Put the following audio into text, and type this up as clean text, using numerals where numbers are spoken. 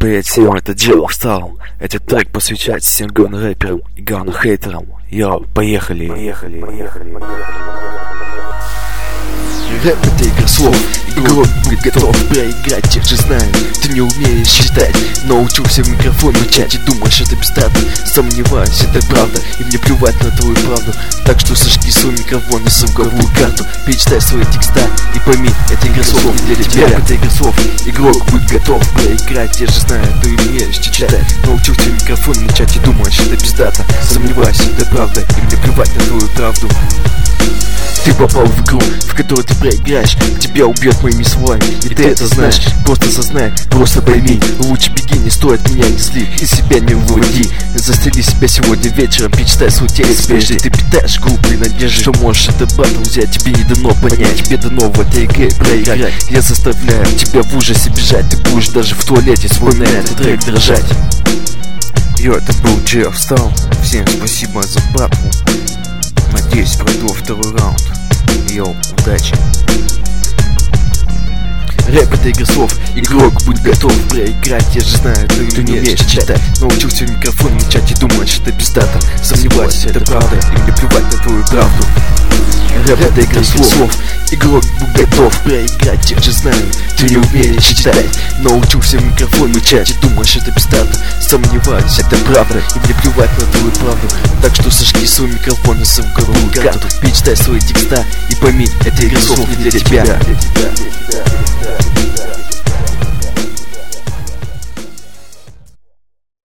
Предприять всем это дело встал. Этот трек посвящается всем рэперам и хейтерам. Йоу, поехали. Рэп — это игра слов. Игрок будет готов проиграть, тех же знаю. Ты не умеешь читать, научился в микрофон мычать и думаешь, это пиздато. Сомневаюсь, это правда, и мне плевать на твою правду. Так что сожги свой микрофон и звуковую карту. Перечитай свои текста и пойми, это игра слов не для тебя. Это игра слов. Игрок будет готов проиграть, те же знаю. Ты умеешь читать, научился в микрофон мычать и думаешь, это пиздато. Сомневаюсь, это правда, и мне плевать на твою правду. Ты попал в игру, в которой ты проиграешь. Тебя убьет моими словами, и ты это знаешь. Просто осознай, просто пойми. Лучше беги, не стоит меня не зли, из себя не выводи. Застрели себя сегодня вечером, перечитай свой текст. Прежде ты питаешь глупые надежды, что можешь это батл взять. Тебе не дано понять, тебе дано в этой игре проиграть. Я заставляю тебя в ужасе бежать. Ты будешь даже в туалете свой на этот трек дрожать. Йо, это был Джефф Стал. Всем спасибо за батл. Надеюсь, пройду второй раунд. Йоу, удачи. Рэп — это игра слов. Игрок будет готов проиграть, я же знаю, ты не умеешь читать. Научился в микрофон мычать и думаешь, это пиздато. Сомневаюсь, это правда, и мне плевать на твою правду. Рэп — это игра слов. Игрок будет готов проиграть, тех же знаю. Ты не умеешь читать, научился в микрофон мычать и думаешь, это пиздато. Сомневаюсь, это правда, и мне плевать на твою правду. Так что сожги свой микрофон и звуковую карту. Перечитай свои текста и пойми, это игра слов не для тебя.